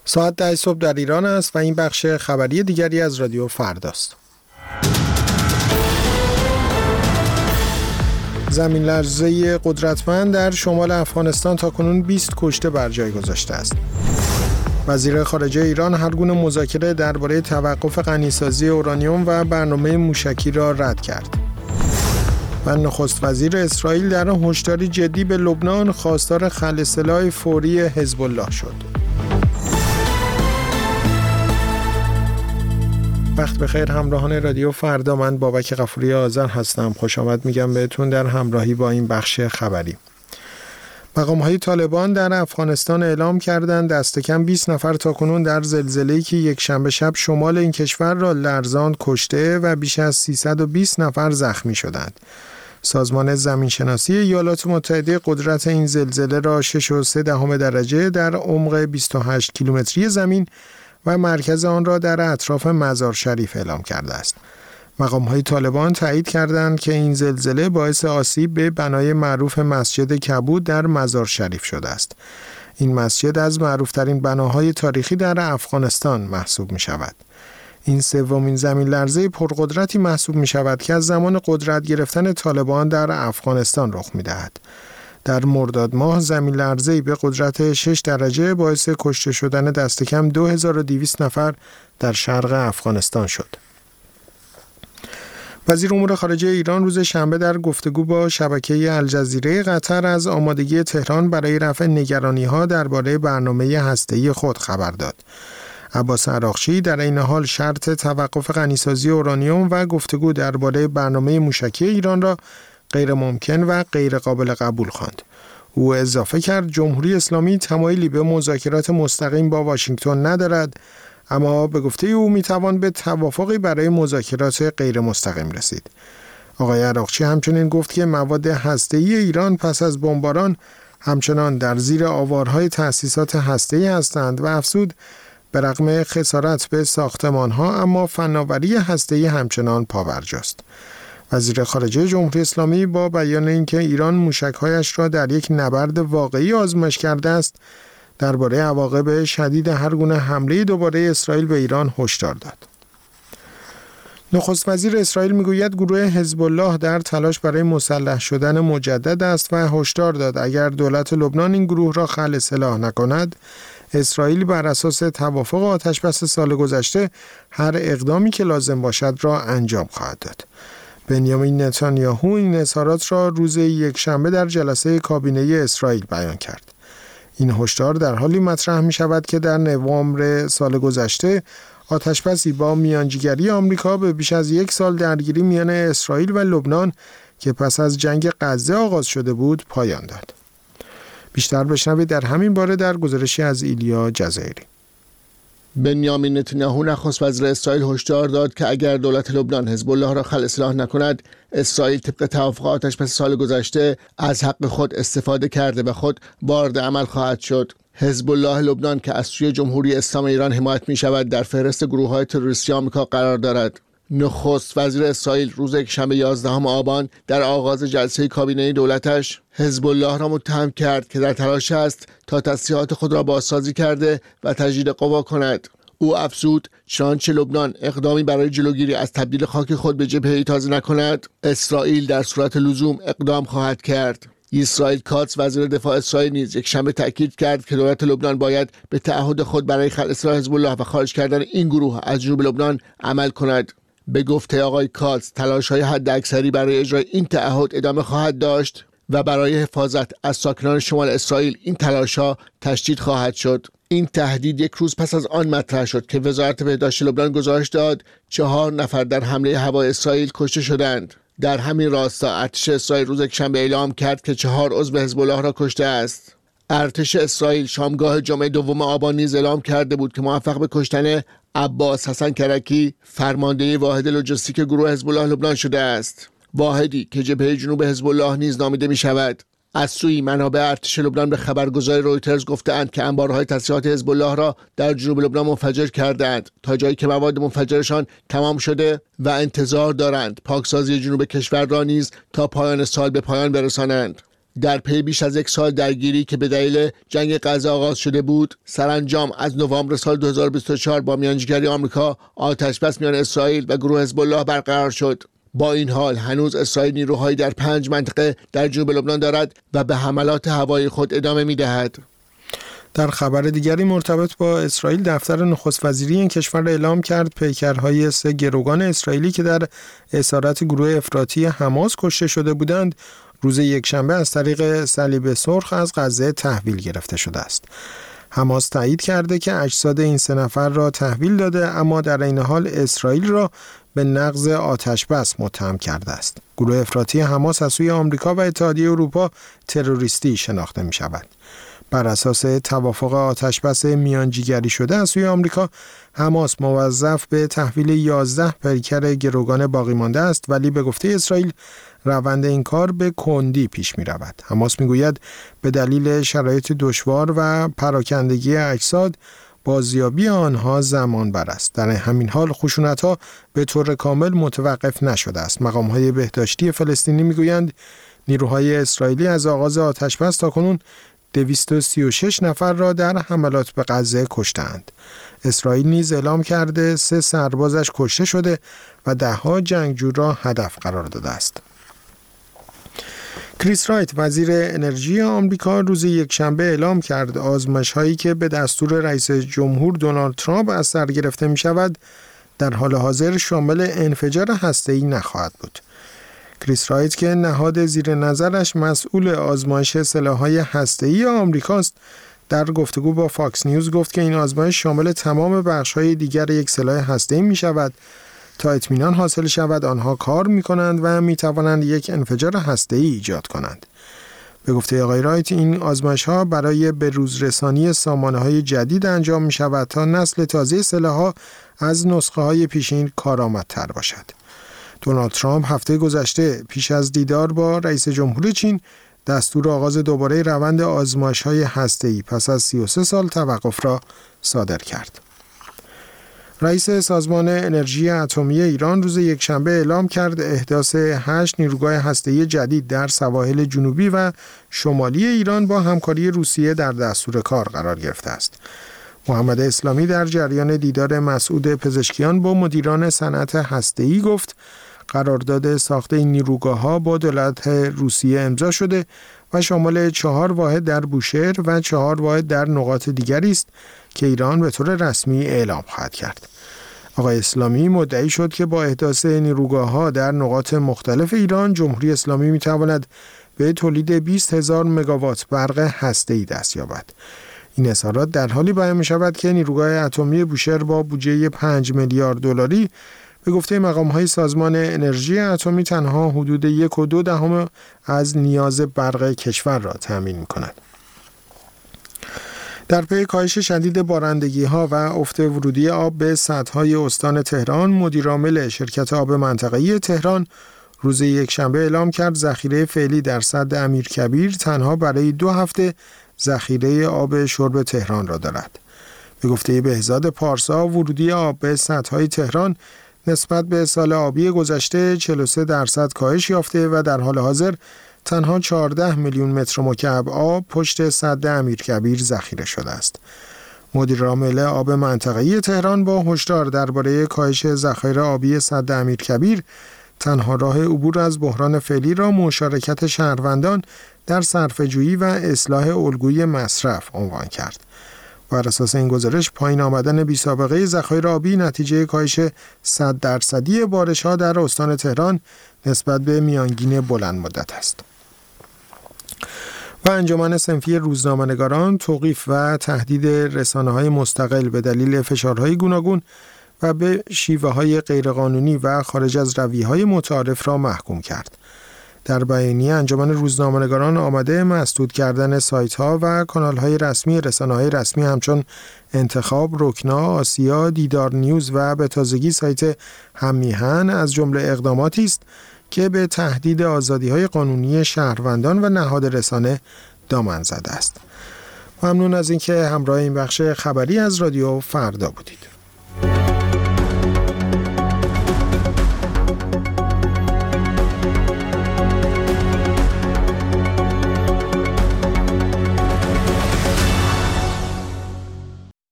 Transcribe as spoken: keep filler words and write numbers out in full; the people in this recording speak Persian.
ساعت ده صبح در ایران است و این بخش خبری دیگری از رادیو فرداست. زمین لرزه قدرتمند در شمال افغانستان تاکنون بیست کشته بر جای گذاشته است. وزیر خارجه ایران هر گونه مذاکره درباره توقف غنیسازی اورانیوم و برنامه موشکی را رد کرد. و نخست وزیر اسرائیل در هشداری جدی به لبنان خواستار خلع سلاح فوری حزب الله شد. وقت بخیر همراهان رادیو فردا، من بابک غفوری آذر هستم. خوش آمد میگم بهتون در همراهی با این بخش خبری. مقام‌های طالبان در افغانستان اعلام کردند دست کم بیست نفر تاکنون در زلزله‌ای که یک شنبه شب شمال این کشور را لرزاند کشته و بیش از سیصد و بیست نفر زخمی شدند. سازمان زمینشناسی ایالات متحده قدرت این زلزله را شش و سه دهم درجه در عمق بیست و هشت کیلومتری زمین و مرکز آن را در اطراف مزار شریف اعلام کرده است. مقام‌های طالبان تایید کردند که این زلزله باعث آسیب به بنای معروف مسجد کبود در مزار شریف شده است. این مسجد از معروفترین بناهای تاریخی در افغانستان محسوب می شود. این سومین زمین لرزه پرقدرتی محسوب می شود که از زمان قدرت گرفتن طالبان در افغانستان رخ می دهد. در مرداد ماه زمین لرزه‌ای به قدرت شش درجه باعث کشته شدن دست کم دو هزار و دویست نفر در شرق افغانستان شد. وزیر امور خارجه ایران روز شنبه در گفتگو با شبکه الجزیره قطر از آمادگی تهران برای رفع نگرانی‌ها درباره برنامه هسته‌ای خود خبر داد. عباس عراقچی در این حال شرط توقف غنیسازی اورانیوم و گفتگو درباره برنامه موشکی ایران را غیر ممکن و غیر قابل قبول خواند. او اضافه کرد جمهوری اسلامی تمایلی به مذاکرات مستقیم با واشنگتن ندارد، اما به گفته او میتوان به توافقی برای مذاکرات غیر مستقیم رسید. آقای عراقچی همچنین گفت که مواد هسته‌ای ایران پس از بمباران همچنان در زیر آوارهای تأسیسات هسته‌ای هستند و افزود به رغم خسارت به ساختمان‌ها اما فناوری هسته‌ای همچنان پابرجاست. وزیر خارجه جمهوری اسلامی با بیان اینکه ایران موشک‌هایش را در یک نبرد واقعی آزمایش کرده است، درباره عواقب شدید هر گونه حمله دوباره اسرائیل به ایران هشدار داد. نخست وزیر اسرائیل میگوید گروه حزب الله در تلاش برای مسلح شدن مجدد است و هشدار داد اگر دولت لبنان این گروه را خلع سلاح نکند، اسرائیل بر اساس توافق آتشبس سال گذشته هر اقدامی که لازم باشد را انجام خواهد داد. بنیامین نتانیاهو این اظهارات را روز یکشنبه در جلسه کابینه اسرائیل بیان کرد. این هشدار در حالی مطرح می شود که در نوامبر سال گذشته آتشبسی با میانجیگری آمریکا به بیش از یک سال درگیری میان اسرائیل و لبنان که پس از جنگ غزه آغاز شده بود پایان داد. بیشتر بشنوید در همین باره در گزارشی از ایلیا جزایری. بنیامین نتانیاهو نخست وزیر اسرائیل هشدار داد که اگر دولت لبنان حزب الله را خلع سلاح نکند، اسرائیل طبق توافق آتشبس سال گذشته از حق خود استفاده کرده و خود وارد عمل خواهد شد. حزب الله لبنان که از سوی جمهوری اسلامی ایران حمایت می شود در فهرست گروه‌های تروریستی آمریکا قرار دارد. نخست وزیر اسرائیل روز یکشنبه یازدهم آبان در آغاز جلسه کابینه دولتش حزب الله را متهم کرد که در تلاش است تا تسلیحات خود را بازسازی کرده و تجدید قوا کند. او افزود چنانچه لبنان اقدامی برای جلوگیری از تبدیل خاک خود به جبهه‌ای تازه نکند، اسرائیل در صورت لزوم اقدام خواهد کرد. اسرائیل کاتس وزیر دفاع اسرائیل نیز یک شنبه تاکید کرد که دولت لبنان باید به تعهد خود برای خلع سلاح حزب الله و خارج کردن این گروه از جنوب لبنان عمل کند. به گفته آقای کاتس تلاش‌های حداکثری برای اجرای این تعهد ادامه خواهد داشت و برای حفاظت از ساکنان شمال اسرائیل این تلاش‌ها تشدید خواهد شد. این تهدید یک روز پس از آن مطرح شد که وزارت بهداشت لبنان گزارش داد چهار نفر در حمله هوایی اسرائیل کشته شدند. در همین راستا ارتش اسرائیل روز یکشنبه اعلام کرد که چهار عضو حزب الله را کشته است. ارتش اسرائیل شامگاه جمعه دوم آبان نیز اعلام کرده بود که موفق به کشتن عباس حسن کرکی، فرمانده واحد لوجستیک گروه حزب الله لبنان شده است. واحدی که جبهه جنوب حزب الله نیز نامیده می شود. از سوی منابع ارتش لبنان به خبرگزاری رویترز گفتند که انبارهای تسلیحات حزب الله را در جنوب لبنان منفجر کردند تا جایی که مواد منفجرشان تمام شده و انتظار دارند پاکسازی جنوب کشور را نیز تا پایان سال به پایان برسانند. در پی بیش از یک سال درگیری که به دلیل جنگ غزه آغاز شده بود، سرانجام از نوامبر سال دو هزار و بیست و چهار با میانجیگری آمریکا آتشبس میان اسرائیل و گروه حزب الله برقرار شد. با این حال هنوز اسرائیل نیروهایی در پنج منطقه در جنوب لبنان دارد و به حملات هوایی خود ادامه می‌دهد. در خبر دیگری مرتبط با اسرائیل، دفتر نخست وزیری این کشور اعلام کرد پیکرهای سه گروگان اسرائیلی که در اسارت گروه افراطی حماس کشته شده بودند روز یکشنبه از طریق صلیب سرخ از غزه تحویل گرفته شده است. حماس تایید کرده که اجساد این سه نفر را تحویل داده، اما در این حال اسرائیل را به نقض آتشبس متهم کرده است. گروه افراطی حماس از سوی آمریکا و اتحادیه اروپا تروریستی شناخته می شود. بر اساس توافق آتشبس میانجیگری شده از سوی آمریکا، حماس موظف به تحویل یازده پیکر گروگان باقی مانده است، ولی به گفته اسرائیل روند این کار به کندی پیش می رود. حماس می گوید به دلیل شرایط دشوار و پراکندگی اجساد بازیابی آنها زمان بر است. در همین حال خشونت‌ها به طور کامل متوقف نشده است. مقام‌های بهداشتی فلسطینی می گویند نیروهای اسرائیلی از آغاز آتشبس تاکنون دویست و سی و شش نفر را در حملات به غزه کشتند. اسرائیل نیز اعلام کرده سه سربازش کشته شده و ده‌ها جنگجو را هدف قرار داده است. کریس رایت، وزیر انرژی آمریکا، روز یکشنبه اعلام کرد آزمایش‌هایی که به دستور رئیس جمهور دونالد ترامپ از سر گرفته می‌شود در حال حاضر شامل انفجار هسته‌ای نخواهد بود. کریس رایت که نهاد زیر نظرش مسئول آزمایش سلاح‌های هسته‌ای آمریکاست، در گفتگو با فاکس نیوز گفت که این آزمایش شامل تمام بخش‌های دیگر یک سلاح هسته‌ای می‌شود تا اطمینان حاصل شود آنها کار می‌کنند و می‌توانند یک انفجار هسته‌ای ایجاد کنند. به گفته آقای رایت این آزمایش‌ها برای بروز رسانی سامانه‌های جدید انجام می‌شود تا نسل تازه سلاح‌ها از نسخه‌های پیشین کارآمدتر باشد. دونالد ترامپ هفته گذشته پیش از دیدار با رئیس جمهور چین دستور آغاز دوباره روند آزمایش‌های هسته‌ای پس از سی و سه سال توقف را صادر کرد. رئیس سازمان انرژی اتمی ایران روز یکشنبه اعلام کرد احداث هشت نیروگاه هسته‌ای جدید در سواحل جنوبی و شمالی ایران با همکاری روسیه در دستور کار قرار گرفته است. محمد اسلامی در جریان دیدار مسعود پزشکیان با مدیران صنعت هسته‌ای گفت قرارداد ساخت این نیروگاه‌ها با دولت روسیه امضا شده و شامل چهار واحد در بوشهر و چهار واحد در نقاط دیگری است که ایران به طور رسمی اعلام خواهد کرد. آقای اسلامی مدعی شد که با احداث نیروگاه‌ها در نقاط مختلف ایران، جمهوری اسلامی می‌تواند به تولید بیست هزار مگاوات برق هسته‌ای دست یابد. این اظهارات در حالی بیان می‌شود که نیروگاه اتمی بوشهر با بودجه پنج میلیارد دلاری به گفته مقام‌های سازمان انرژی اتمی تنها حدود یک و دو دهم از نیاز برق کشور را تامین می‌کند. در پی کاهش شدید بارندگی‌ها و افت ورودی آب به سدهای استان تهران، مدیرعامل شرکت آب منطقه‌ای تهران روز یکشنبه اعلام کرد ذخیره فعلی در سد امیرکبیر تنها برای دو هفته ذخیره آب شرب تهران را دارد. به گفته بهزاد پارسا، ورودی آب به سدهای تهران نسبت به سال آبی گذشته چهل و سه درصد کاهش یافته و در حال حاضر تنها چهارده میلیون متر مکعب آب پشت سد امیرکبیر ذخیره شده است. مدیر عامل آب منطقه‌ای تهران با هشدار درباره کاهش ذخایر آبی سد امیرکبیر تنها راه عبور از بحران فعلی را مشارکت شهروندان در صرفه‌جویی و اصلاح الگوی مصرف عنوان کرد. بر اساس این گزارش پایین آمدن بی‌سابقه ذخایر آبی نتیجه کاهش صد درصدی بارش‌ها در استان تهران نسبت به میانگین بلند مدت است. و انجمن صنفی روزنامه‌نگاران توقیف و تهدید رسانه‌های مستقل به دلیل فشارهای گوناگون و به شیوه‌های غیرقانونی و خارج از رویه‌های متعارف را محکوم کرد. در بیانیه انجمن روزنامه‌نگاران آمده مسدود کردن سایت‌ها و کانال‌های رسمی رسانه‌های رسمی همچون انتخاب، رکنا، آسیا، دیدار نیوز و به تازگی سایت هم میهن از جمله اقداماتی است که به تهدید آزادی‌های قانونی شهروندان و نهاد رسانه دامن زده است. ممنون از اینکه همراه این بخش خبری از رادیو فردا بودید.